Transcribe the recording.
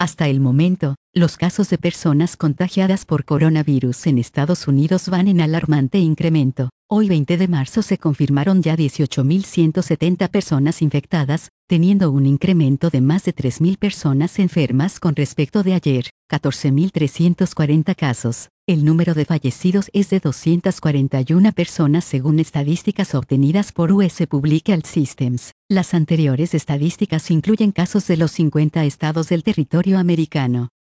Hasta el momento, los casos de personas contagiadas por coronavirus en Estados Unidos van en alarmante incremento. Hoy 20 de marzo se confirmaron ya 18.170 personas infectadas, teniendo un incremento de más de 3.000 personas enfermas con respecto de ayer, 14.340 casos. El número de fallecidos es de 241 personas según estadísticas obtenidas por US Public Health Systems. Las anteriores estadísticas incluyen casos de los 50 estados del territorio americano.